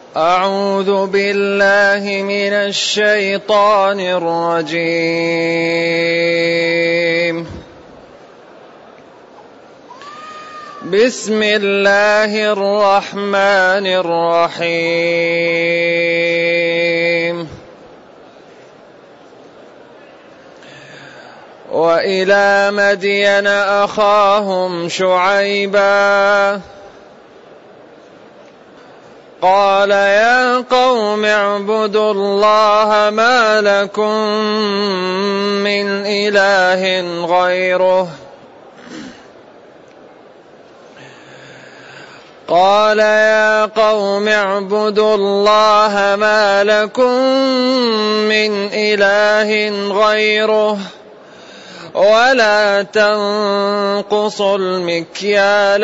أعوذ بالله من الشيطان الرجيم. بسم الله الرحمن الرحيم. وإلى مدين أخاهم شعيبا قال يا قوم اعبدوا الله ما لكم من إله غيره قال يا قوم اعبدوا الله ما لكم من إله غيره ولا تنقصوا المكيال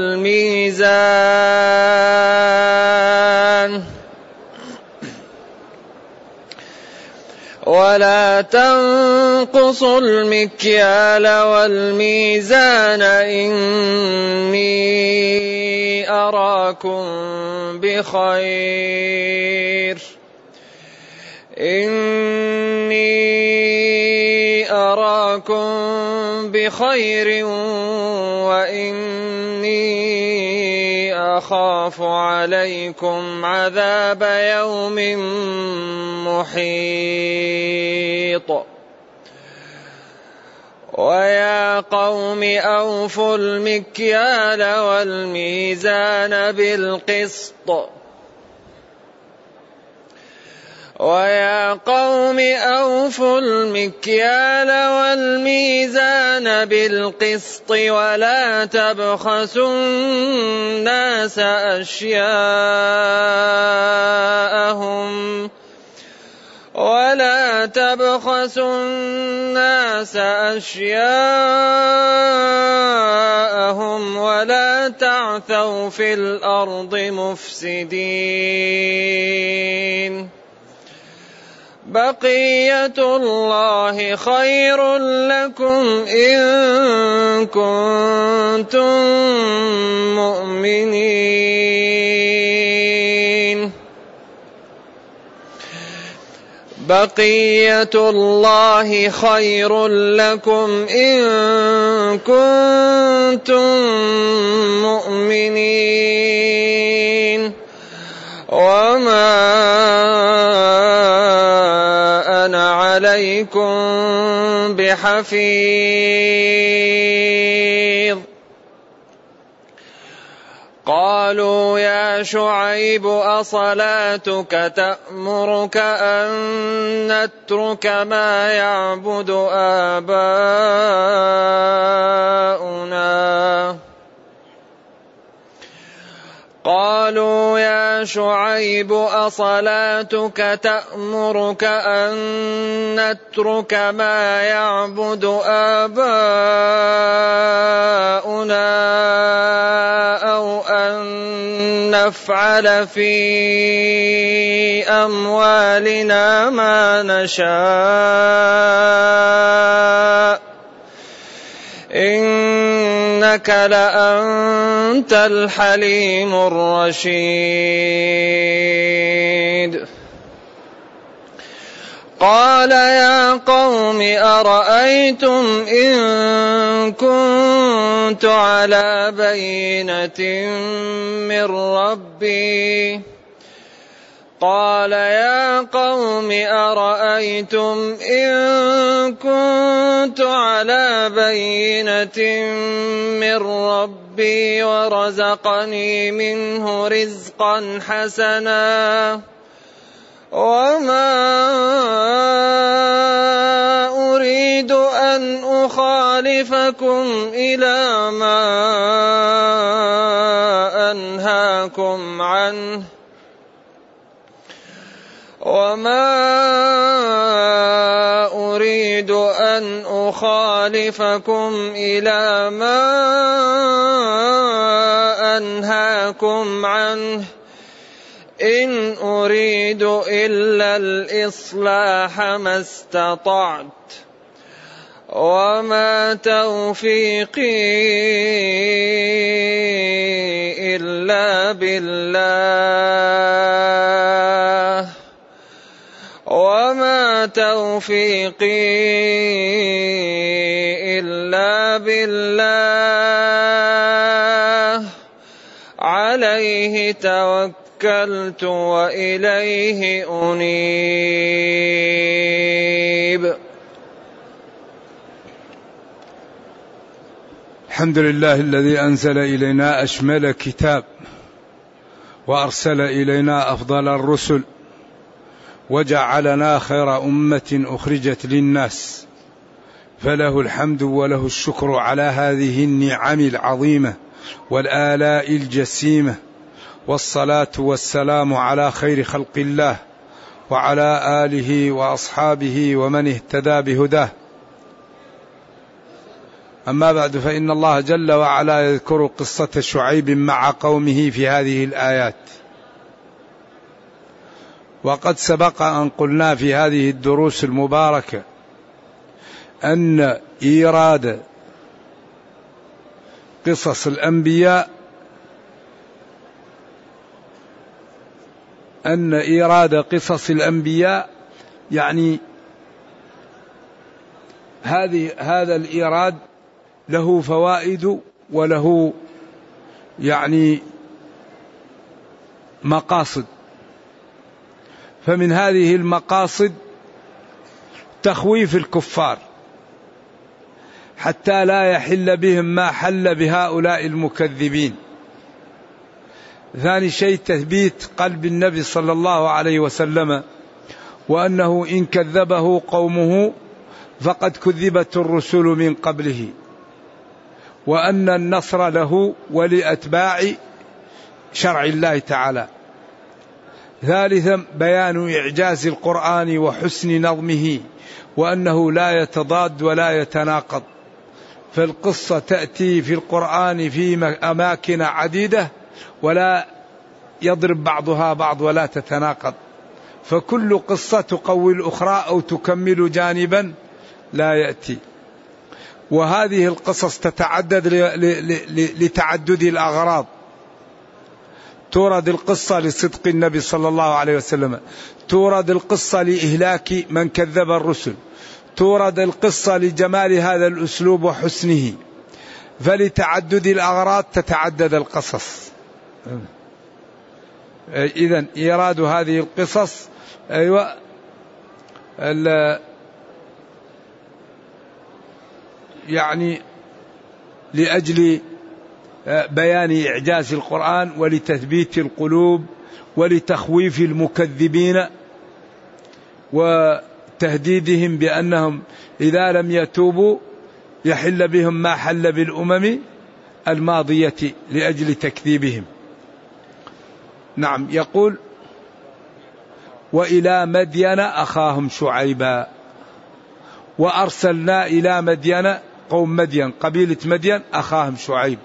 والميزان إني أراكم بخير وإني أخاف عليكم عذاب يوم محيط. ويا قوم أوفوا المكيال والميزان بالقسط ولا تبخسوا الناس أشياءهم ولا تعثوا في الأرض مفسدين. بقية الله خير لكم إن كنتم مؤمنين. بقية الله خير لكم إن كنتم مؤمنين. وما أنا عليكم بحفيظ. قالوا يا شعيب أصلاتك تأمرك أن نترك ما يعبد آباؤنا أو أن نفعل في أموالنا ما نشاء إنك لأنت الحليم الرشيد. قال يا قوم أرأيتم إن كنت على بينة من ربي ورزقني منه رزقا حسنا وما أريد أن أخالفكم إلى ما أنهاكم عنه إن أريد إلا الإصلاح ما استطعت وما توفيقي إلا بالله وما توفيقي إلا بالله عليه توكلت وإليه أنيب. الحمد لله الذي أنزل إلينا أشمل كتاب وأرسل إلينا أفضل الرسل وجعلنا خير أمة أخرجت للناس، فله الحمد وله الشكر على هذه النعم العظيمة والآلاء الجسيمة، والصلاة والسلام على خير خلق الله وعلى آله وأصحابه ومن اهتدى بهداه. أما بعد، فإن الله جل وعلا يذكر قصة شعيب مع قومه في هذه الآيات. وقد سبق أن قلنا في هذه الدروس المباركة أن إيراد قصص الأنبياء يعني هذا الإيراد له فوائد وله يعني مقاصد. فمن هذه المقاصد تخويف الكفار حتى لا يحل بهم ما حل بهؤلاء المكذبين. ثاني شيء تثبيت قلب النبي صلى الله عليه وسلم، وأنه إن كذبه قومه فقد كذبت الرسل من قبله، وأن النصر له ولأتباع شرع الله تعالى. ثالثا بيان إعجاز القرآن وحسن نظمه، وأنه لا يتضاد ولا يتناقض، فالقصة تأتي في القرآن في أماكن عديدة ولا يضرب بعضها بعض ولا تتناقض، فكل قصة تقوي الأخرى أو تكمل جانبا لا يأتي. وهذه القصص تتعدد لتعدد الأغراض. تورد القصة لصدق النبي صلى الله عليه وسلم، تورد القصة لإهلاك من كذب الرسل، تورد القصة لجمال هذا الأسلوب وحسنه، فلتعدد الأغراض تتعدد القصص. إذن إيراد هذه القصص يعني لأجل بيان إعجاز القرآن ولتثبيت القلوب ولتخويف المكذبين وتهديدهم بأنهم إذا لم يتوبوا يحل بهم ما حل بالأمم الماضية لأجل تكذيبهم. نعم، يقول وإلى مدين أخاهم شعيبا، وأرسلنا إلى مدين قوم مدين قبيلة مدين أخاهم شعيب.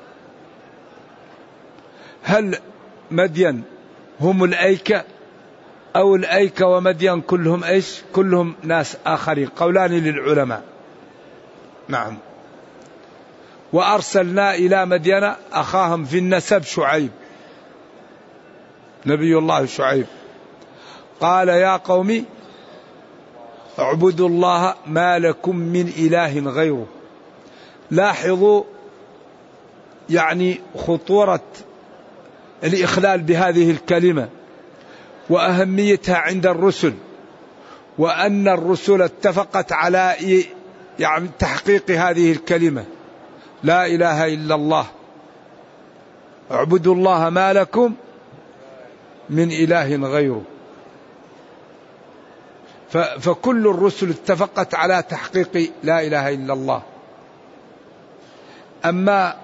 هل مدين هم الأيكة أو الأيكة ومدين كلهم إيش؟ كلهم ناس آخرين، قولان للعلماء. نعم. وأرسلنا إلى مدين أخاهم في النسب شعيب، نبي الله شعيب، قال يا قوم اعبدوا الله ما لكم من إله غيره. لاحظوا يعني خطورة الإخلال بهذه الكلمة وأهميتها عند الرسل، وأن الرسل اتفقت على يعني تحقيق هذه الكلمة لا إله إلا الله، اعبدوا الله ما لكم من إله غيره. فكل الرسل اتفقت على تحقيق لا إله إلا الله. أما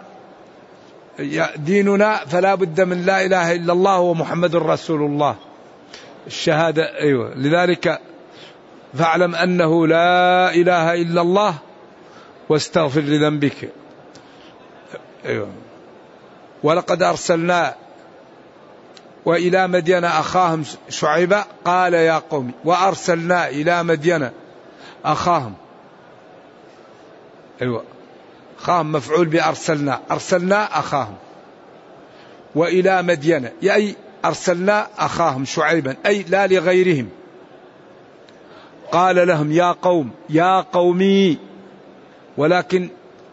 ديننا فلا بد من لا إله إلا الله ومحمد رسول الله، الشهادة. أيوة، لذلك فاعلم أنه لا إله إلا الله واستغفر لذنبك. أيوة. ولقد أرسلنا وإلى مدين أخاهم شعيبا قال يا قوم، وأرسلنا إلى مدين أخاهم. أيوة، أخاهم مفعول بأرسلنا، أرسلنا أخاهم. وإلى مدين، أي أرسلنا أخاهم شعيبا، أي لا لغيرهم. قال لهم يا قوم، يا قومي، ولكن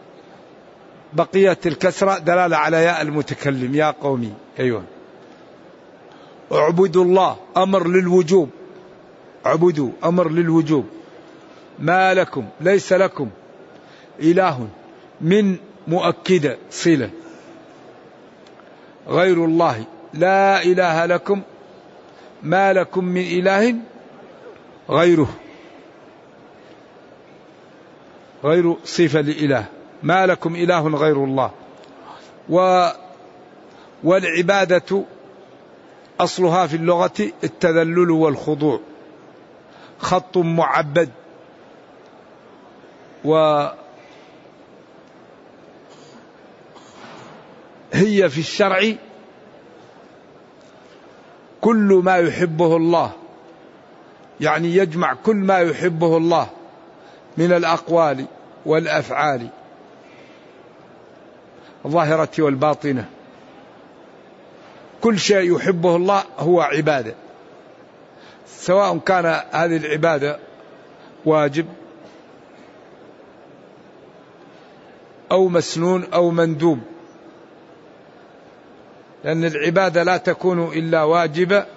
بقيت الكسرة دلالة على ياء المتكلم، يا قومي. أيوة. اعبدوا الله، أمر للوجوب، اعبدوا أمر للوجوب. ما لكم، ليس لكم إله من مؤكدة صلة، غير الله، لا إله لكم، ما لكم من إله غيره، غير صفة لإله، ما لكم إله غير الله. والعبادة أصلها في اللغة التذلل والخضوع، خط معبد، وهي في الشرع كل ما يحبه الله، يعني يجمع كل ما يحبه الله من الأقوال والأفعال الظاهرة والباطنة. كل شيء يحبه الله هو عبادة، سواء كان هذه العبادة واجب أو مسنون أو مندوب، لأن العبادة لا تكون إلا واجبة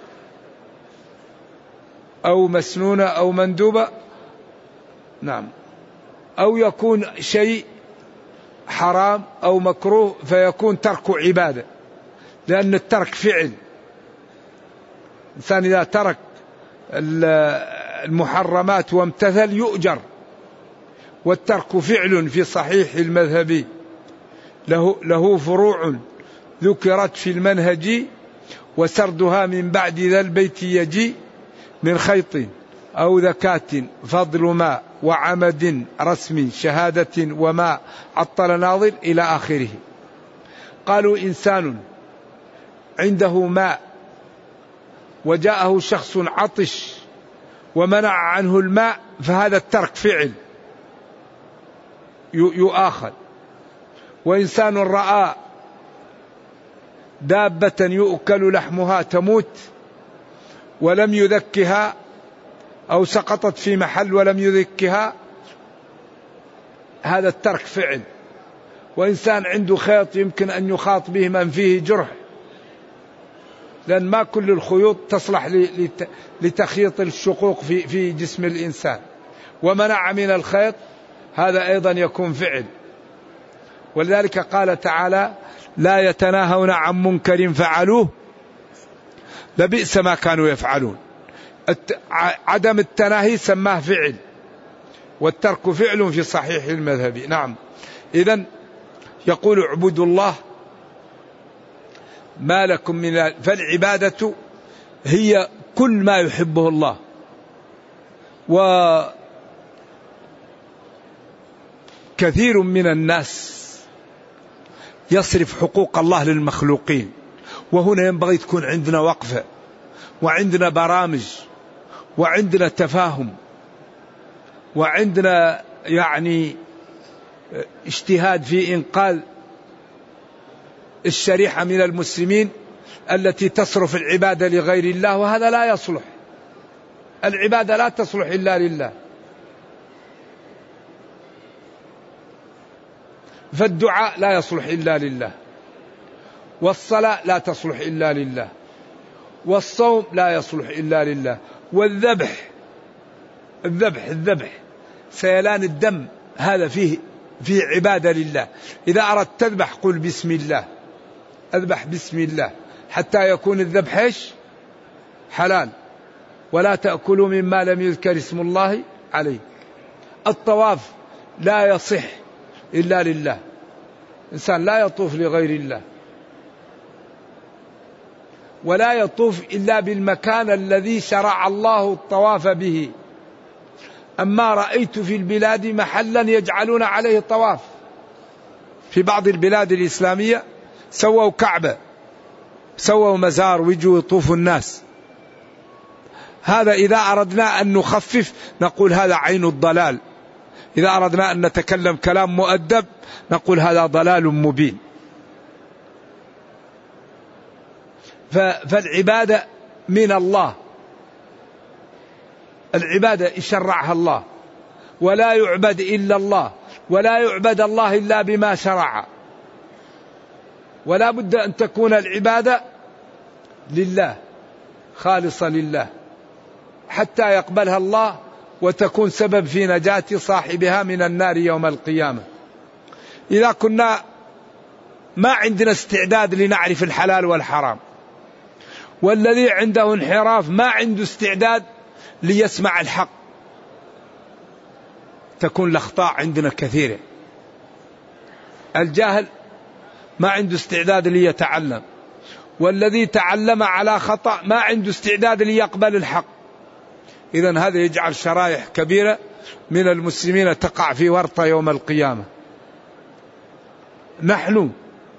أو مسنونة أو مندوبة. نعم. أو يكون شيء حرام أو مكروه فيكون ترك عبادة، لأن الترك فعل. الإنسان إذا ترك المحرمات وامتثل يؤجر، والترك فعل في صحيح المذهب، له فروع ذكرت في المنهج، وسردها من بعد ذا البيت يجي، من خيط أو ذكاة فضل ما، وعمد رسم شهادة وما عطل ناظر إلى آخره. قالوا إنسان عنده ماء وجاءه شخص عطش ومنع عنه الماء، فهذا الترك فعل يؤاخذ. وإنسان رأى دابة يؤكل لحمها تموت ولم يذكها، أو سقطت في محل ولم يذكها، هذا الترك فعل. وإنسان عنده خيط يمكن أن يخاط به من فيه جرح، لأن ما كل الخيوط تصلح لتخيط الشقوق في جسم الإنسان، ومنع من الخيط، هذا أيضا يكون فعل. ولذلك قال تعالى لا يتناهون عن منكر فعلوه لبئس ما كانوا يفعلون. عدم التناهي سماه فعل، والترك فعل في صحيح المذهب. نعم. إذن يقول اعبدوا الله ما لكم من، فالعبادة هي كل ما يحبه الله. وكثير من الناس يصرف حقوق الله للمخلوقين، وهنا ينبغي تكون عندنا وقفة، وعندنا برامج، وعندنا تفاهم، وعندنا يعني اجتهاد في إنقاذ الشريحة من المسلمين التي تصرف العبادة لغير الله، وهذا لا يصلح. العبادة لا تصلح إلا لله. فالدعاء لا يصلح إلا لله، والصلاة لا تصلح إلا لله، والصوم لا يصلح إلا لله، والذبح الذبح سيلان الدم هذا فيه عبادة لله. إذا أردت تذبح قل بسم الله، أذبح بسم الله، حتى يكون الذبح حلال. ولا تأكلوا مما لم يذكر اسم الله عليه. الطواف لا يصح إلا لله، إنسان لا يطوف لغير الله، ولا يطوف إلا بالمكان الذي شرع الله الطواف به. أما رأيت في البلاد محلا يجعلون عليه طواف، في بعض البلاد الإسلامية سووا كعبة، سووا مزار ويجوا يطوفوا الناس. هذا إذا أردنا أن نخفف نقول هذا عين الضلال، إذا أردنا أن نتكلم كلام مؤدب نقول هذا ضلال مبين. فالعبادة من الله، العبادة يشرعها الله، ولا يعبد إلا الله، ولا يعبد الله إلا بما شرع، ولا بد أن تكون العبادة لله خالصة لله حتى يقبلها الله وتكون سبب في نجاة صاحبها من النار يوم القيامة. إذا كنا ما عندنا استعداد لنعرف الحلال والحرام، والذي عنده انحراف ما عنده استعداد ليسمع الحق، تكون الأخطاء عندنا كثيرة. الجاهل ما عنده استعداد ليتعلم، والذي تعلم على خطأ ما عنده استعداد ليقبل الحق. إذن هذا يجعل شرائح كبيرة من المسلمين تقع في ورطة يوم القيامة. نحن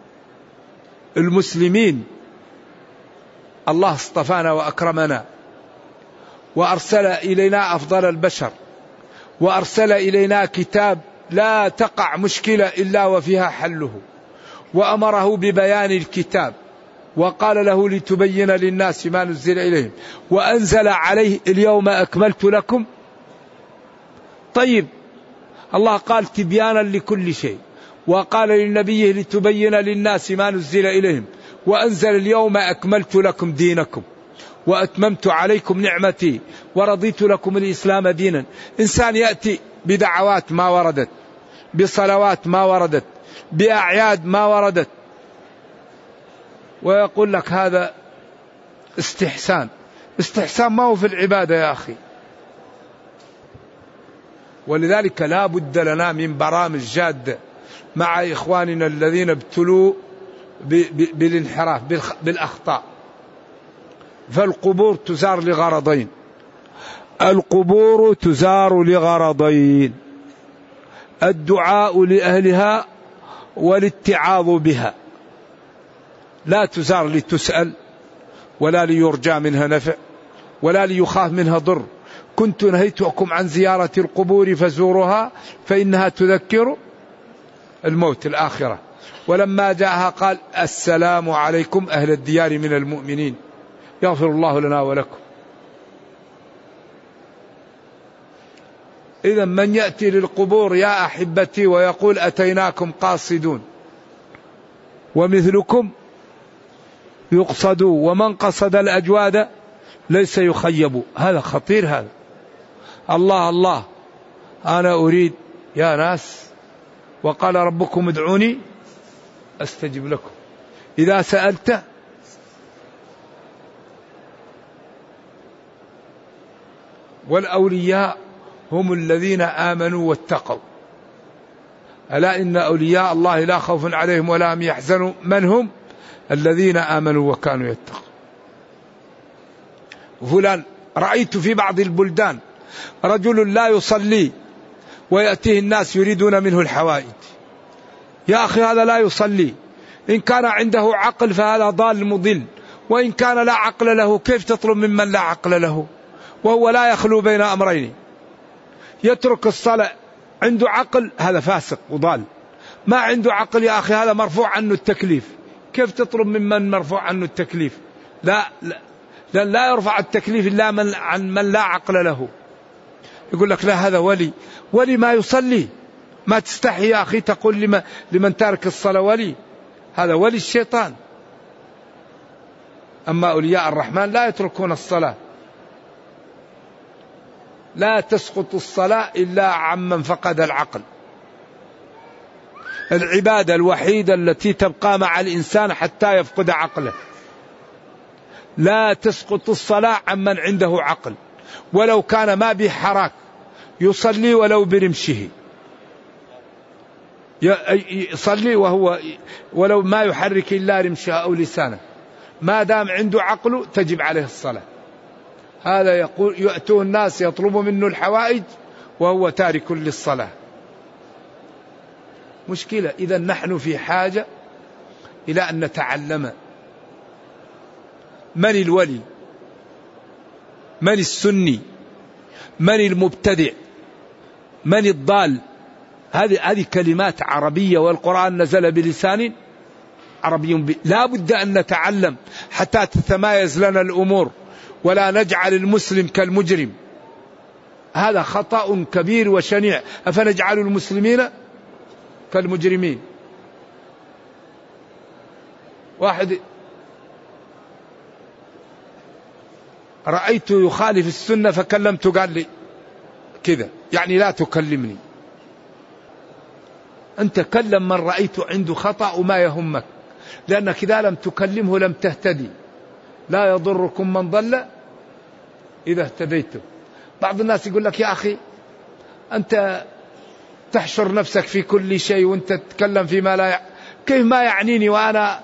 المسلمين الله اصطفانا وأكرمنا وأرسل إلينا أفضل البشر، وأرسل إلينا كتاب لا تقع مشكلة إلا وفيها حله، وأمره ببيان الكتاب وقال له لتبين للناس ما نزل إليهم، وأنزل عليه اليوم أكملت لكم. طيب الله قال تبيانا لكل شيء، وقال للنبي لتبين للناس ما نزل إليهم، وأنزل اليوم أكملت لكم دينكم وأتممت عليكم نعمتي ورضيت لكم الإسلام دينا. إنسان يأتي بدعوات ما وردت، بصلوات ما وردت، بأعياد ما وردت، ويقول لك هذا استحسان. استحسان ما هو في العبادة يا أخي. ولذلك لا بد لنا من برامج جادة مع إخواننا الذين ابتلوا بالانحراف بالأخطاء. فالقبور تزار لغرضين، القبور تزار لغرضين: الدعاء لأهلها والاتعاظ بها. لا تزار لتسأل، ولا ليرجى منها نفع، ولا ليخاف منها ضر. كنت نهيتكم عن زيارة القبور فزورها فإنها تذكر الموت الآخرة. ولما جاءها قال السلام عليكم أهل الديار من المؤمنين يغفر الله لنا ولكم. إذا من يأتي للقبور يا أحبتي ويقول أتيناكم قاصدون ومثلكم يقصد، ومن قصد الأجواد ليس يخيب. هذا خطير. هذا الله الله أنا أريد يا ناس، وقال ربكم ادعوني أستجب لكم. إذا سألت والأولياء هم الذين آمنوا واتقوا. ألا إن أولياء الله لا خوف عليهم ولا هم يحزنون. من هم؟ الذين آمنوا وكانوا يتقون. فلان رأيت في بعض البلدان رجل لا يصلي ويأتيه الناس يريدون منه الحوائج. يا أخي هذا لا يصلي. إن كان عنده عقل فهذا ضال مضل، وإن كان لا عقل له كيف تطلب ممن لا عقل له؟ وهو لا يخلو بين أمرين. يترك الصلاة عنده عقل هذا فاسق وضال، ما عنده عقل يا أخي هذا مرفوع عنه التكليف. كيف تطلب ممن مرفوع عنه التكليف؟ لا يرفع التكليف إلا عن من لا عقل له. يقول لك لا هذا ولي ما يصلي. ما تستحي يا أخي تقول لمن تارك الصلاة ولي؟ هذا ولي الشيطان. أما أولياء الرحمن لا يتركون الصلاة. لا تسقط الصلاة إلا عمن فقد العقل. العبادة الوحيدة التي تبقى مع الإنسان حتى يفقد عقله. لا تسقط الصلاة عمن عنده عقل، ولو كان ما به حراك يصلي ولو برمشه، يصلي وهو ولو ما يحرك إلا رمشه أو لسانه، ما دام عنده عقل تجب عليه الصلاة. هذا يقول يأتون الناس يطلب منه الحوائج وهو تارك للصلاة. مشكلة. إذا نحن في حاجة إلى أن نتعلم من الولي، من السني، من المبتدع، من الضال. هذه كلمات عربية، والقرآن نزل بلسان عربي لا بد أن نتعلم حتى تتمايز لنا الأمور، ولا نجعل المسلم كالمجرم. هذا خطأ كبير وشنيع. أفنجعل المسلمين كالمجرمين؟ واحد رأيت يخالف السنة فكلمته قال لي كذا، يعني لا تكلمني. أنت كلم من رأيت عنده خطأ وما يهمك، لأنك إذا لم تكلمه لم تهتدي. لا يضركم من ضل إذا اهتديتم. بعض الناس يقول لك يا أخي أنت تحشر نفسك في كل شيء وأنت تتكلم فيما لا كيف ما يعنيني، وأنا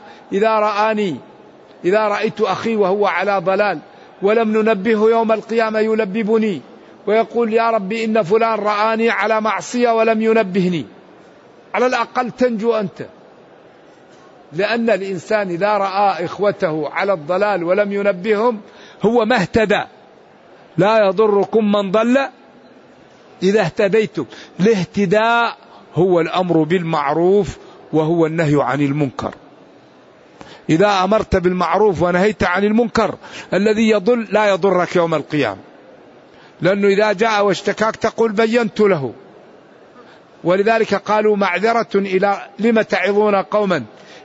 إذا رأيت أخي وهو على ضلال ولم ننبهه يوم القيامة يلببني ويقول يا ربي إن فلان رآني على معصية ولم ينبهني. على الأقل تنجو أنت، لأن الإنسان إذا رأى إخوته على الضلال ولم ينبههم هو ما اهتدى. لا يضركم من ضل إذا اهتديتم. الاهتداء هو الأمر بالمعروف وهو النهي عن المنكر. إذا أمرت بالمعروف ونهيت عن المنكر الذي يضل لا يضرك يوم القيامة، لأنه إذا جاء واشتكاك تقول بينت له. ولذلك قالوا معذرة إلى لم تعظون قوما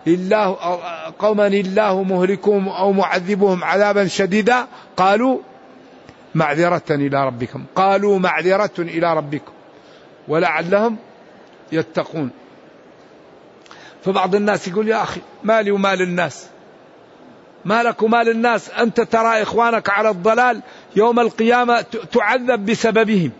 الله مهلكهم أو معذبهم عذابا شديدا قالوا معذرة إلى ربكم. قالوا معذرة إلى ربكم ولعلهم يتقون. فبعض الناس يقول يا أخي مالي ومال الناس، مالك ومال الناس؟ أنت ترى إخوانك على الضلال يوم القيامة تعذب بسببهم.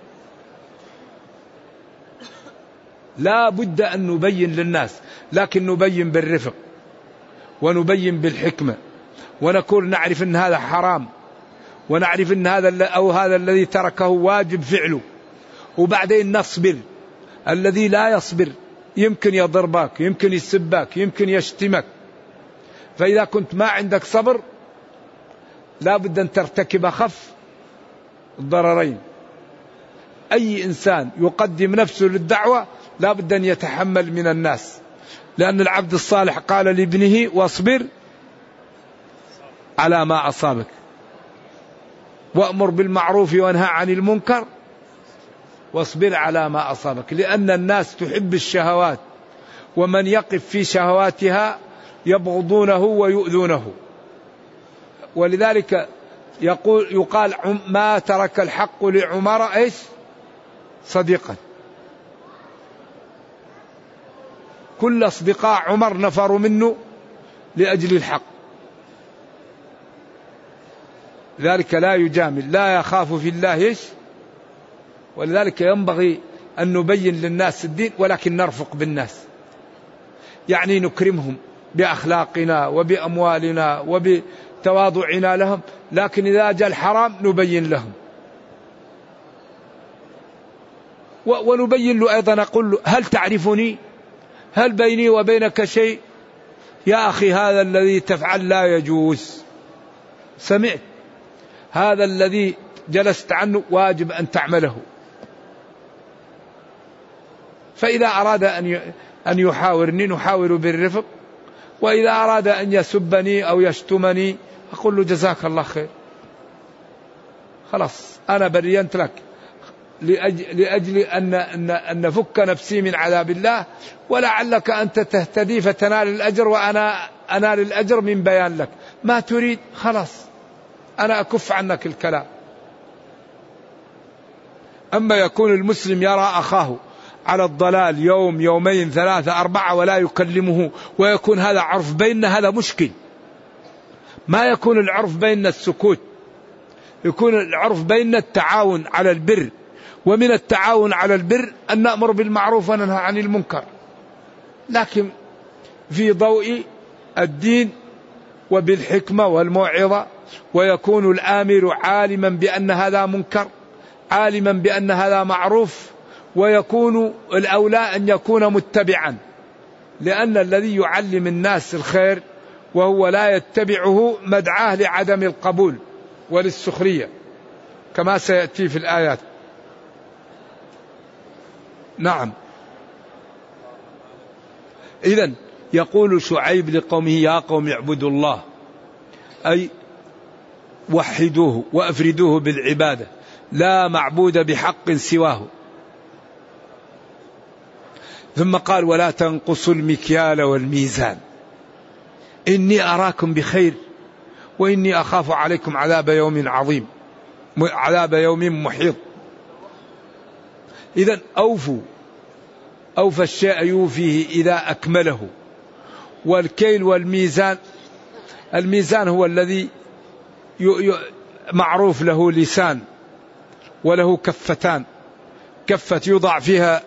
لا بد أن نبين للناس، لكن نبين بالرفق ونبين بالحكمة، ونكون نعرف أن هذا حرام، ونعرف أن هذا الذي تركه واجب فعله، وبعدين نصبر. الذي لا يصبر يمكن يضربك، يمكن يسبك، يمكن يشتمك. فإذا كنت ما عندك صبر لا بد أن ترتكب أخف الضررين. أي إنسان يقدم نفسه للدعوة لا بد أن يتحمل من الناس، لأن العبد الصالح قال لابنه واصبر على ما أصابك وأمر بالمعروف وانهى عن المنكر واصبر على ما أصابك. لأن الناس تحب الشهوات، ومن يقف في شهواتها يبغضونه ويؤذونه. ولذلك يقال ما ترك الحق لعمر إيش صديقا. كل أصدقاء عمر نفروا منه لأجل الحق. ذلك لا يجامل، لا يخاف في الله إيش. ولذلك ينبغي أن نبين للناس الدين، ولكن نرفق بالناس، يعني نكرمهم بأخلاقنا وبأموالنا وبتواضعنا لهم، لكن إذا جاء الحرام نبين لهم. ونبين له أيضا، نقول له هل تعرفني؟ هل بيني وبينك شيء؟ يا أخي هذا الذي تفعل لا يجوز، سمعت؟ هذا الذي جلست عنه واجب أن تعمله. فإذا أراد أن يحاورني نحاور بالرفق، وإذا أراد أن يسبني أو يشتمني أقول له جزاك الله خير، خلاص أنا برينت لك لأجل أن نفك نفسي من عذاب الله، ولعلك أنت تهتدي فتنال الأجر وأنا أنال الأجر من بيان لك. ما تريد خلاص أنا أكف عنك الكلام. أما يكون المسلم يرى أخاه على الضلال يوم يومين ثلاثة أربعة ولا يكلمه، ويكون هذا عرف بيننا، هذا مشكل. ما يكون العرف بين السكوت، يكون العرف بين التعاون على البر. ومن التعاون على البر أن نأمر بالمعروف وننهى عن المنكر، لكن في ضوء الدين وبالحكمة والموعظة. ويكون الآمر عالما بأن هذا منكر، عالما بأن هذا معروف، ويكون الأولى أن يكون متبعا، لأن الذي يعلم الناس الخير وهو لا يتبعه مدعاه لعدم القبول وللسخرية كما سيأتي في الآيات. نعم. إذن يقول شعيب لقومه يا قوم اعبدوا الله، أي وحدوه وأفردوه بالعبادة، لا معبود بحق سواه. ثم قال ولا تنقصوا المكيال والميزان إني أراكم بخير وإني أخاف عليكم عذاب يوم عظيم، عذاب يوم محيط. إذن أوفى الشيء يوفيه إذا أكمله. والكيل والميزان، الميزان هو الذي معروف له لسان وله كفتان، كفة يوضع فيها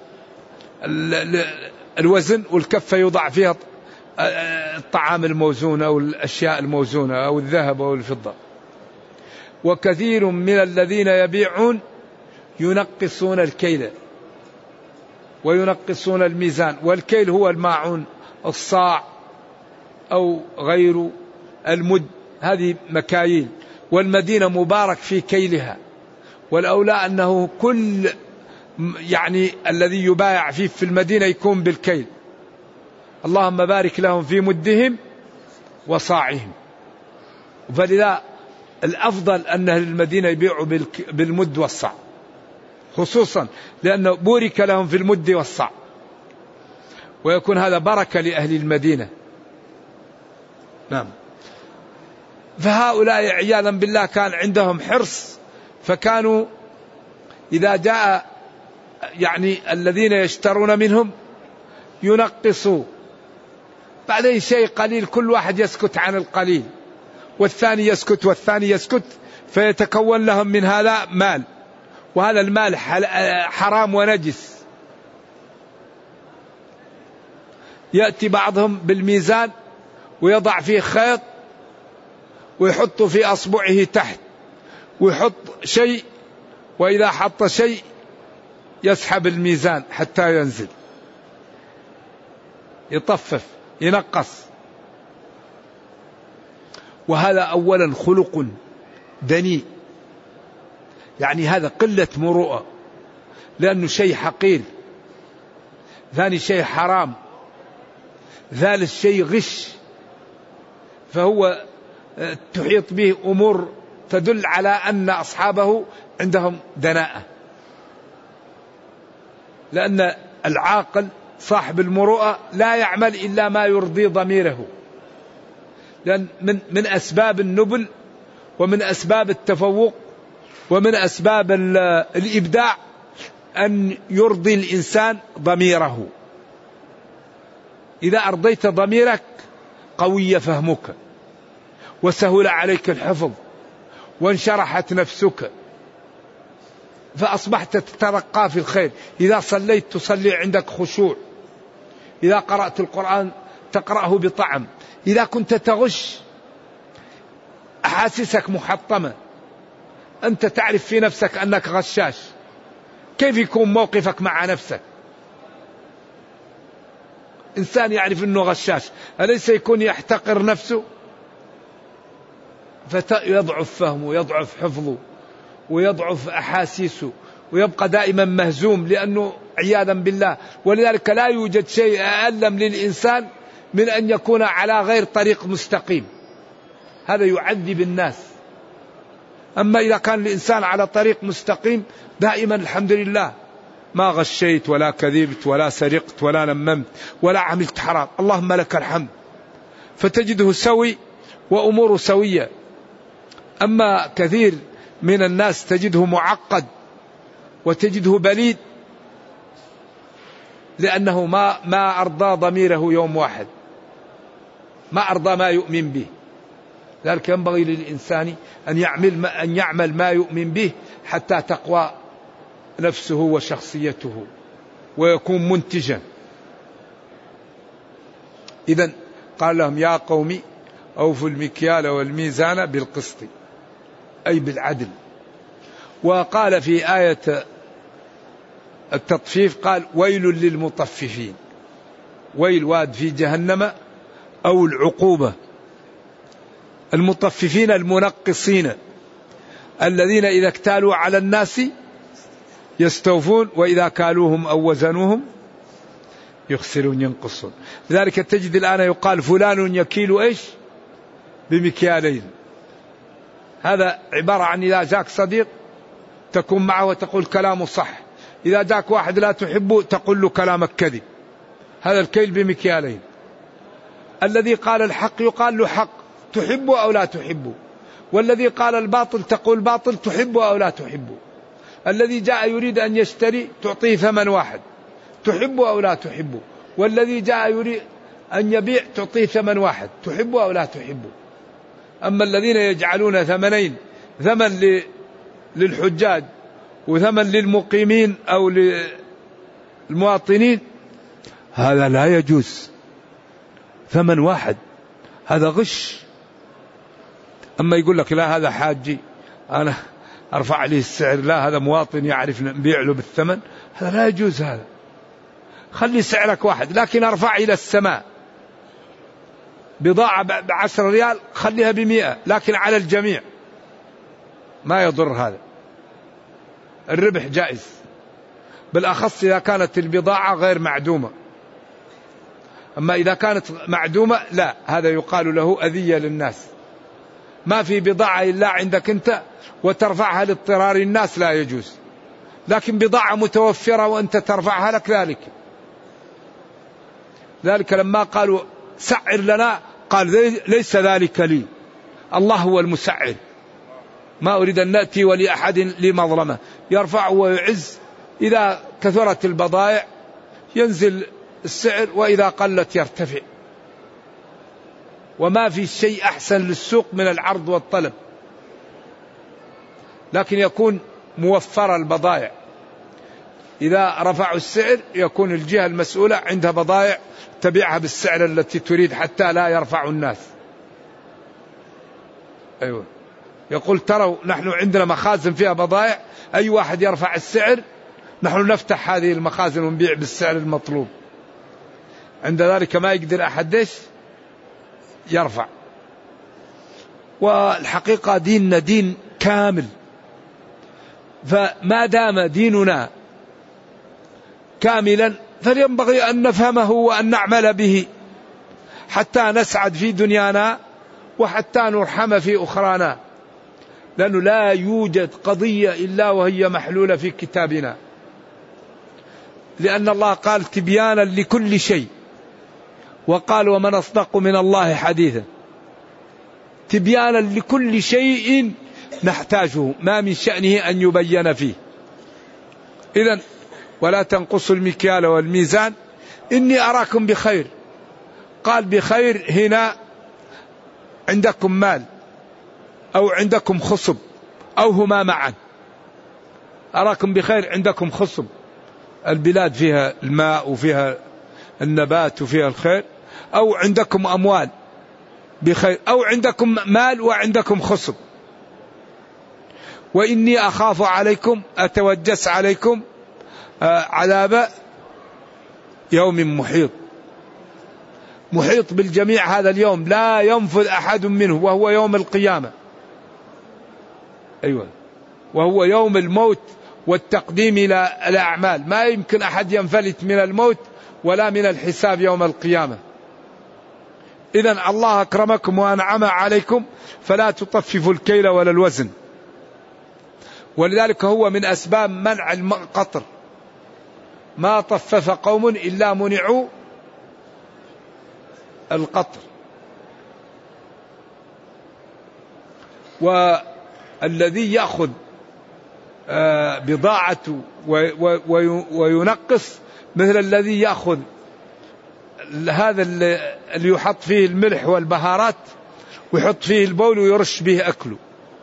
الوزن، والكفة يوضع فيها الطعام الموزون أو الأشياء الموزونة أو الذهب أو الفضة. وكثير من الذين يبيعون ينقصون الكيل وينقصون الميزان. والكيل هو الماعون، الصاع أو غير المد، هذه مكاييل. والمدينة مبارك في كيلها، والأولى أنه كل الذي يبايع فيه في المدينة يكون بالكيل. اللهم بارك لهم في مدهم وصاعهم. فلذا الأفضل أن أهل المدينة يبيعوا بالمد والصاع، خصوصا لأنه بورك لهم في المد والصاع، ويكون هذا بركة لأهل المدينة. نعم. فهؤلاء عياذا بالله كان عندهم حرص، فكانوا إذا جاء الذين يشترون منهم ينقصوا، بعدين شيء قليل كل واحد يسكت عن القليل، والثاني يسكت والثاني يسكت، فيتكون لهم من هذا مال، وهذا المال حرام ونجس. يأتي بعضهم بالميزان ويضع فيه خيط ويحط في أصبعه تحت، ويحط شيء، وإذا حط شيء يسحب الميزان حتى ينزل، يطفف ينقص. وهذا أولا خلق دنيء، هذا قلة مروءة، لأنه شيء حقير. ثاني شيء حرام. ثالث شيء غش، فهو تحيط به أمور تدل على أن أصحابه عندهم دناءة. لأن العاقل صاحب المروءة لا يعمل إلا ما يرضي ضميره، لأن من أسباب النبل ومن أسباب التفوق ومن أسباب الإبداع أن يرضي الإنسان ضميره. إذا أرضيت ضميرك قوي فهمك، وسهل عليك الحفظ، وانشرحت نفسك، فأصبحت تترقى في الخير. إذا صليت تصلي عندك خشوع، إذا قرأت القرآن تقرأه بطعم. إذا كنت تغش أحاسسك محطمة، أنت تعرف في نفسك أنك غشاش، كيف يكون موقفك مع نفسك؟ إنسان يعرف أنه غشاش أليس يكون يحتقر نفسه؟ فيضعف فهمه، يضعف حفظه، ويضعف أحاسيسه، ويبقى دائما مهزوم، لأنه عياذا بالله. ولذلك لا يوجد شيء أألم للإنسان من أن يكون على غير طريق مستقيم، هذا يعذب الناس. أما إذا كان الإنسان على طريق مستقيم دائما الحمد لله، ما غشيت ولا كذبت ولا سرقت ولا نممت ولا عملت حرام، اللهم لك الحمد، فتجده سوي وأموره سوية. أما كثير من الناس تجده معقد وتجده بليد، لأنه ما أرضى ضميره يوم واحد، ما أرضى ما يؤمن به. ذلك ينبغي للإنسان أن يعمل ما يؤمن به حتى تقوى نفسه وشخصيته ويكون منتجا. إذن قال لهم يا قوم أوفوا المكيال والميزان بالقسط، أي بالعدل. وقال في آية التطفيف قال ويل للمطففين، ويل واد في جهنم أو العقوبة. المطففين المنقصين الذين إذا اكتالوا على الناس يستوفون وإذا كالوهم أو وزنوهم يخسرون ينقصون. لذلك تجد الآن يقال فلان يكيل إيش بمكيالين. هذا عبارة عن إذا جاك صديق تكون معه وتقول كلامه صح، إذا جاك واحد لا تحبه تقول له كلامك كذب. هذا الكيل بمكيالين. الذي قال الحق يقال له حق تحبه أو لا تحبه، والذي قال الباطل تقول باطل تحبه أو لا تحبه. الذي جاء يريد أن يشتري تعطيه ثمن واحد تحبه أو لا تحبه، والذي جاء يريد أن يبيع تعطيه ثمن واحد تحبه أو لا تحبه. أما الذين يجعلون ثمنين، ثمن للحجاج وثمن للمقيمين أو للمواطنين، هذا لا يجوز. ثمن واحد هذا غش. أما يقول لك لا هذا حاجي أنا أرفع عليه السعر، لا هذا مواطن يعرف نبيع له بالثمن، هذا لا يجوز. هذا خلي سعرك واحد لكن أرفع إلى السماء. بضاعة ب10 ريال خليها ب100 لكن على الجميع، ما يضر. هذا الربح جائز، بالأخص إذا كانت البضاعة غير معدومة. أما إذا كانت معدومة لا، هذا يقال له أذية للناس. ما في بضاعة إلا عندك أنت وترفعها لاضطرار الناس لا يجوز، لكن بضاعة متوفرة وأنت ترفعها لك ذلك لما قالوا سعر لنا قال ليس ذلك لي، الله هو المسعر، ما أريد أن نأتي ولأحد لمظلمة. يرفع ويعز، إذا كثرت البضائع ينزل السعر وإذا قلت يرتفع. وما في شيء أحسن للسوق من العرض والطلب، لكن يكون موفر البضائع. إذا رفعوا السعر يكون الجهة المسؤولة عندها بضائع تبيعها بالسعر التي تريد حتى لا يرفع الناس. أيوة. يقول تروا نحن عندنا مخازن فيها بضائع، أي واحد يرفع السعر نحن نفتح هذه المخازن ونبيع بالسعر المطلوب. عند ذلك ما يقدر أحد يرفع. والحقيقة ديننا دين كامل، فما دام ديننا كاملا فلينبغي أن نفهمه وأن نعمل به حتى نسعد في دنيانا وحتى نرحم في أخرانا، لأنه لا يوجد قضية إلا وهي محلولة في كتابنا، لأن الله قال تبيانا لكل شيء، وقال ومن أصدق من الله حديثا. تبيانا لكل شيء نحتاجه، ما من شأنه أن يبين فيه. إذن ولا تنقصوا المكيال والميزان إني أراكم بخير. قال بخير هنا عندكم مال أو عندكم خصب أو هما معا. أراكم بخير عندكم خصب، البلاد فيها الماء وفيها النبات وفيها الخير، أو عندكم أموال بخير، أو عندكم مال وعندكم خصب. وإني أخاف عليكم أتوجس عليكم عذاب يوم محيط. محيط بالجميع هذا اليوم، لا ينفذ أحد منه، وهو يوم القيامة. أيوة، وهو يوم الموت والتقديم إلى الأعمال. ما يمكن أحد ينفلت من الموت ولا من الحساب يوم القيامة. إذن الله أكرمكم وأنعم عليكم فلا تطففوا الكيل ولا الوزن. ولذلك هو من أسباب منع القطر. ما طفف قوم إلا منعوا القطر. والذي يأخذ بضاعته وينقص مثل الذي يأخذ هذا اللي يحط فيه الملح والبهارات ويحط فيه البول ويرش به أكله.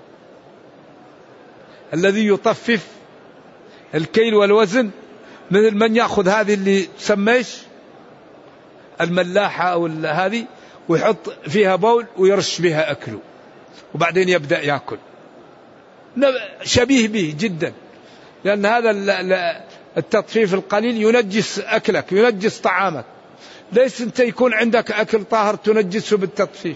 الذي يطفف الكيل والوزن مثل من يأخذ هذه اللي تسميش الملاحة أو هذه ويحط فيها بول ويرش بها أكله وبعدين يبدأ يأكل. شبيه به جدا، لأن هذا التطفيف القليل ينجس أكلك، ينجس طعامك. ليس أنت يكون عندك أكل طاهر تنجسه بالتطفيف.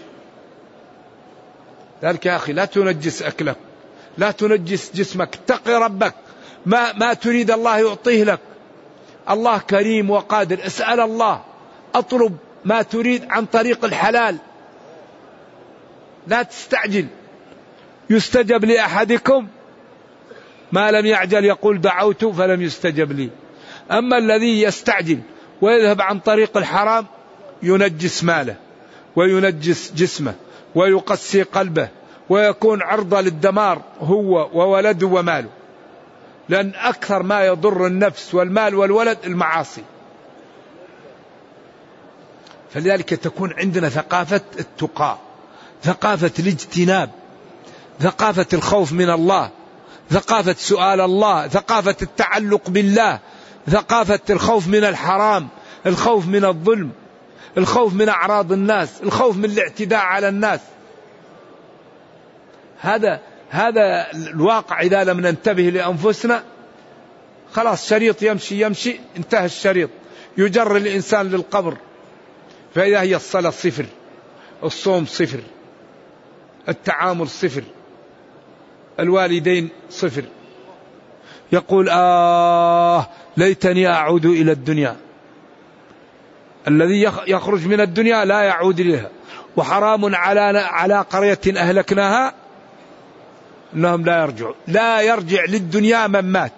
ذلك يا أخي لا تنجس أكلك، لا تنجس جسمك، اتق ربك. ما تريد الله يعطيه لك. الله كريم وقادر، اسأل الله، اطلب ما تريد عن طريق الحلال، لا تستعجل. يستجب لأحدكم ما لم يعجل، يقول دعوت فلم يستجب لي. أما الذي يستعجل ويذهب عن طريق الحرام ينجس ماله وينجس جسمه ويقسي قلبه ويكون عرضة للدمار هو وولده وماله، لأن أكثر ما يضر النفس والمال والولد المعاصي. فلذلك تكون عندنا ثقافة التقى، ثقافة الاجتناب، ثقافة الخوف من الله، ثقافة سؤال الله، ثقافة التعلق بالله، ثقافة الخوف من الحرام، الخوف من الظلم، الخوف من أعراض الناس، الخوف من الاعتداء على الناس. هذا الواقع إذا لم ننتبه لأنفسنا خلاص شريط يمشي انتهى الشريط، يجر الإنسان للقبر. فإذا هي الصلاة صفر، الصوم صفر، التعامل صفر، الوالدين صفر، يقول ليتني أعود إلى الدنيا. الذي يخرج من الدنيا لا يعود إليها. وحرام على قرية أهلكناها أنهم لا يرجعون. لا يرجع للدنيا من مات،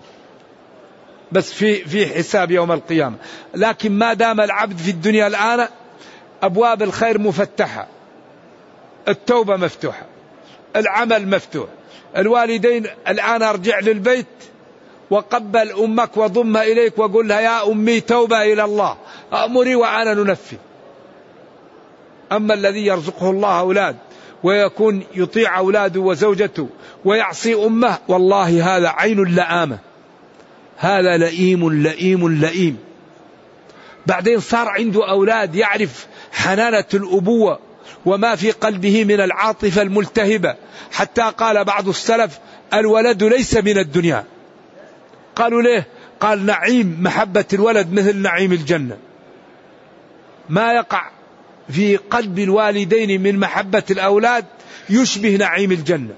بس في حساب يوم القيامة. لكن ما دام العبد في الدنيا الآن أبواب الخير مفتحة، التوبة مفتوحة، العمل مفتوح. الوالدين الآن ارجع للبيت وقبل أمك وضمها إليك وقل لها يا أمي توبة إلى الله، أمري وأنا ننفذ. أما الذي يرزقه الله أولاد ويكون يطيع أولاده وزوجته ويعصي أمه، والله هذا عين اللئامة، هذا لئيم. بعدين صار عنده أولاد يعرف حنانة الأبوة وما في قلبه من العاطفة الملتهبة، حتى قال بعض السلف الولد ليس من الدنيا. قالوا ليه؟ قال نعيم محبة الولد مثل نعيم الجنة، ما يقع في قلب الوالدين من محبة الأولاد يشبه نعيم الجنة.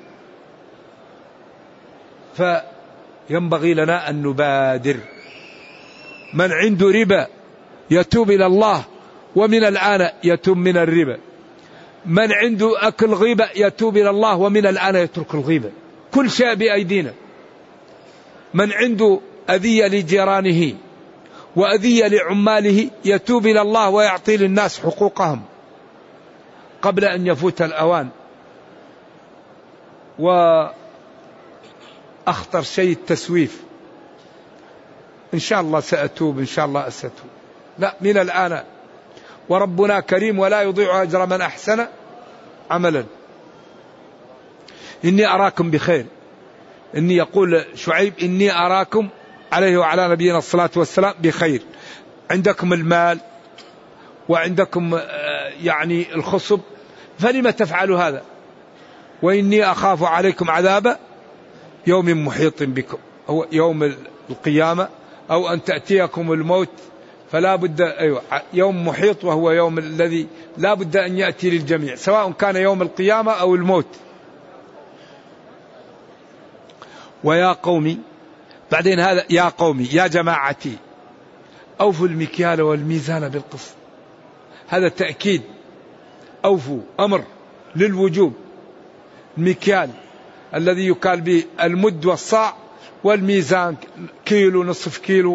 فينبغي لنا أن نبادر. من عنده ربا يتوب إلى الله ومن الآن يتوب من الربا. من عنده أكل غيبة يتوب إلى الله ومن الآن يترك الغيبة. كل شيء بأيدينا. من عنده أذية لجيرانه وأذية لعماله يتوب إلى الله ويعطي للناس حقوقهم قبل أن يفوت الأوان. وأخطر شيء التسويف. إن شاء الله سأتوب، إن شاء الله أستوب. لا، من الآن. وربنا كريم ولا يضيع أجر من أحسن عملا. إني أراكم بخير. إني يقول شعيب إني أراكم عليه وعلى نبينا الصلاة والسلام بخير. عندكم المال وعندكم يعني الخصب، فلم تفعلوا هذا؟ وإني أخاف عليكم عذاب يوم محيط بكم، هو يوم القيامة، أو أن تأتيكم الموت. فلا بد يوم محيط، وهو يوم الذي لا بد أن يأتي للجميع، سواء كان يوم القيامة أو الموت. ويا قومي، بعدين هذا يا قومي يا جماعتي أوفوا المكيال والميزان بالقسط. هذا تأكيد، أوفوا أمر للوجوب. المكيال الذي يكال به المد والصاع، والميزان كيلو نصف كيلو،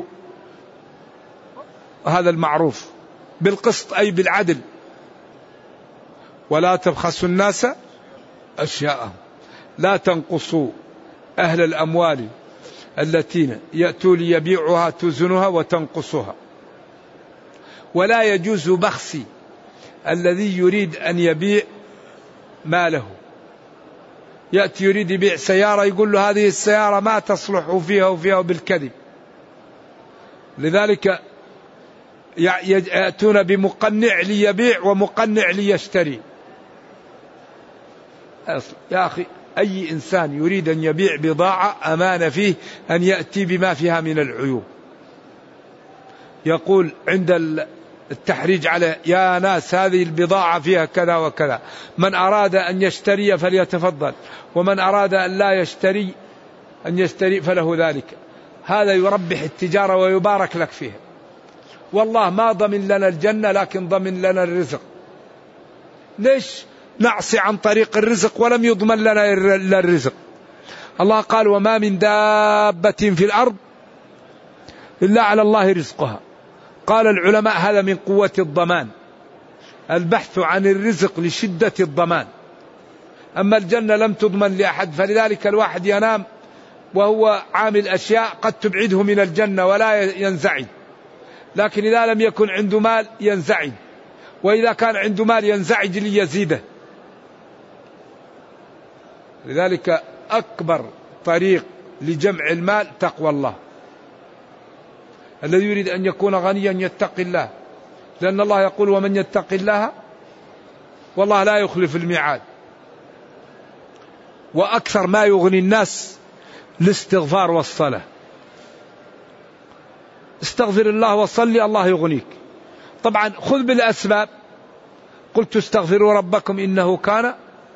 هذا المعروف. بالقسط أي بالعدل. ولا تبخسوا الناس أشياءهم. لا تنقصوا أهل الأموال التي يأتوا ليبيعها توزنها وتنقصها. ولا يجوز بخس الذي يريد أن يبيع ماله. يأتي يريد يبيع سيارة، يقول له هذه السيارة ما تصلح فيها وفيها بالكذب. لذلك يأتون بمقنع ليبيع ومقنع ليشتري. يا أخي، أي إنسان يريد أن يبيع بضاعة أمان فيه أن يأتي بما فيها من العيوب. يقول عند التحريج على يا ناس هذه البضاعة فيها كذا وكذا، من أراد أن يشتري فليتفضل، ومن أراد أن لا يشتري أن يشتري فله ذلك. هذا يربح التجارة ويبارك لك فيها. والله ما ضمن لنا الجنة لكن ضمن لنا الرزق. ليش نعصي عن طريق الرزق ولم يضمن لنا إلا الرزق؟ الله قال وما من دابة في الأرض إلا على الله رزقها. قال العلماء هذا من قوة الضمان، البحث عن الرزق لشدة الضمان. أما الجنة لم تضمن لأحد، فلذلك الواحد ينام وهو عامل أشياء قد تبعده من الجنة ولا ينزعج، لكن إذا لم يكن عنده مال ينزعج، وإذا كان عنده مال ينزعج ليزيده. لذلك أكبر طريق لجمع المال تقوى الله. الذي يريد أن يكون غنيا يتقي الله، لأن الله يقول ومن يتق الله والله لا يخلف الميعاد. وأكثر ما يغني الناس الاستغفار والصلاة. استغفر الله وصلي الله يغنيك. طبعا خذ بالأسباب. قلت استغفروا ربكم إنه كان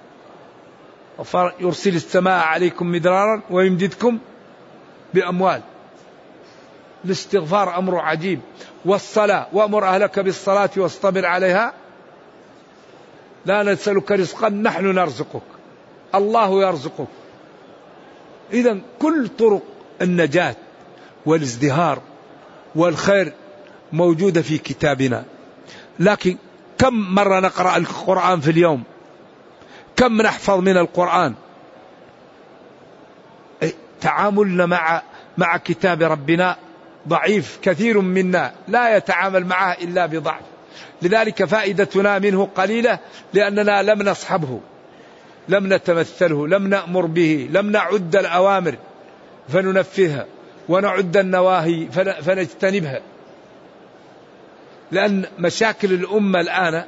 يرسل السماء عليكم مدرارا ويمددكم بأموال. الاستغفار أمر عجيب. والصلاة وأمر أهلك بالصلاة واصطبر عليها لا نسألك رزقا نحن نرزقك الله يرزقك. إذن كل طرق النجاة والازدهار والخير موجودة في كتابنا. لكن كم مرة نقرأ القرآن في اليوم؟ كم نحفظ من القرآن؟ تعاملنا مع كتاب ربنا ضعيف. كثير منا لا يتعامل معه إلا بضعف. لذلك فائدتنا منه قليلة، لأننا لم نصحبه، لم نتمثله، لم نأمر به، لم نعد الأوامر فننفذها ونعد النواهي فنجتنبها. لأن مشاكل الأمة الآن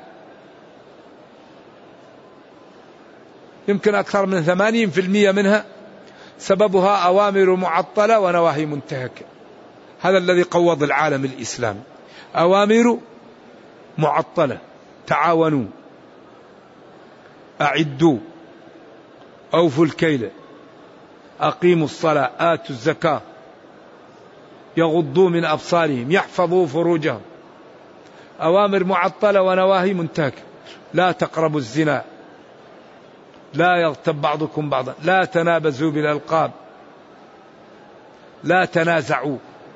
يمكن أكثر من 80% منها سببها أوامر معطلة ونواهي منتهكة. هذا الذي قوض العالم الإسلامي. أوامر معطلة، تعاونوا، أعدوا، أوفوا الكيل، أقيموا الصلاة، آتوا الزكاة، يغضوا من أبصارهم، يحفظوا فروجهم. أوامر معطلة ونواهي منتهكة. لا تقربوا الزنا، لا يغتب بعضكم بعضا، لا تنابزوا بالألقاب، لا تنازعوا.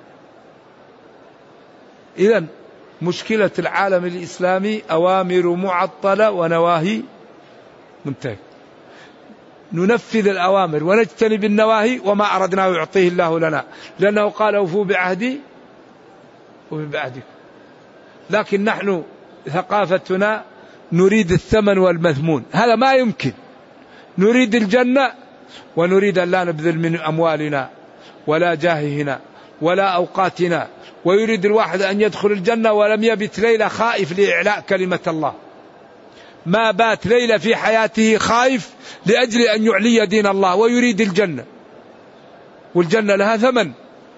إذن مشكلة العالم الإسلامي أوامر معطلة ونواهي منتهكة. ننفذ الأوامر ونجتنب النواهي وما أردناه يعطيه الله لنا، لأنه قال أوفوا بعهدي وفي بعهدكم. لكن نحن ثقافتنا نريد الثمن والمثمون. هذا ما يمكن. نريد الجنة ونريد أن لا نبذل من أموالنا ولا جاهنا ولا أوقاتنا. ويريد الواحد أن يدخل الجنة ولم يبت ليلة خائف لإعلاء كلمة الله. ما بات ليلة في حياته خائف لأجل أن يعلي دين الله، ويريد الجنة. والجنة لها ثمن.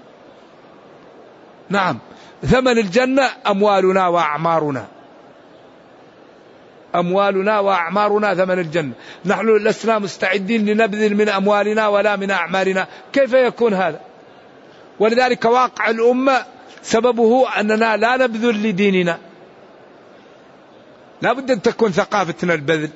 نعم، ثمن الجنة أموالنا وأعمارنا. أموالنا وأعمارنا ثمن الجنة. نحن لسنا مستعدين لنبذل من أموالنا ولا من أعمارنا. كيف يكون هذا؟ ولذلك واقع الأمة سببه أننا لا نبذل لديننا. لا بد أن تكون ثقافتنا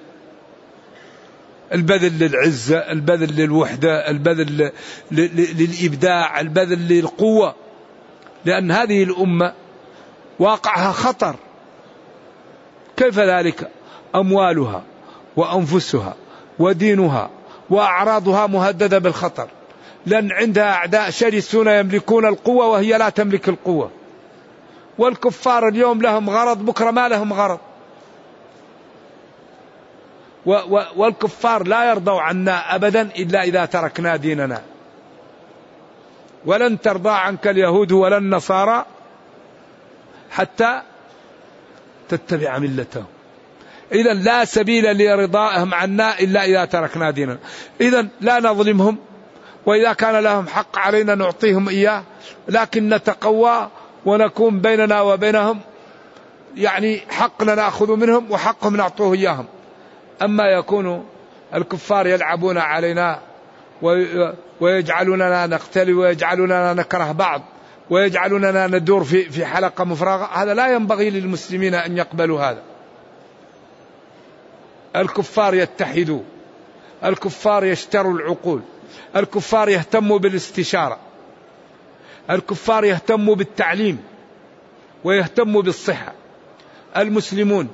البذل للعزة، البذل للوحدة، البذل للإبداع، البذل للقوة. لأن هذه الأمة واقعها خطر. كيف ذلك؟ أموالها وأنفسها ودينها وأعراضها مهددة بالخطر، لأن عندها أعداء شرسون يملكون القوة وهي لا تملك القوة. والكفار اليوم لهم غرض، بكرة ما لهم غرض. والكفار لا يرضوا عنا أبدا إلا إذا تركنا ديننا. ولن ترضى عنك اليهود ولا النصارى حتى تتبع ملتهم. إذن لا سبيل لرضائهم عنا إلا إذا تركنا ديننا. إذن لا نظلمهم، وإذا كان لهم حق علينا نعطيهم إياه، لكن نتقوى ونكون بيننا وبينهم يعني حقنا نأخذ منهم وحقهم نعطوه إياهم. أما يكون الكفار يلعبون علينا ويجعلوننا نقتل ويجعلوننا نكره بعض ويجعلوننا ندور في حلقة مفرغة. هذا لا ينبغي للمسلمين أن يقبلوا هذا. الكفار يتحدوا، الكفار يشتروا العقول، الكفار يهتموا بالاستشارة، الكفار يهتموا بالتعليم ويهتموا بالصحة. المسلمون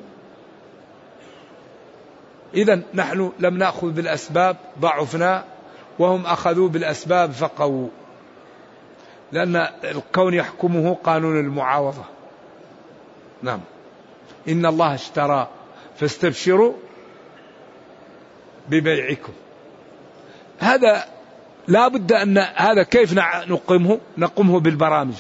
إذن نحن لم نأخذ بالأسباب ضعفنا، وهم أخذوا بالأسباب فقووا، لأن الكون يحكمه قانون المعاوضة. نعم، إن الله اشترى فاستبشروا ببيعكم. هذا لا بد أن هذا كيف نقومه بالبرامج،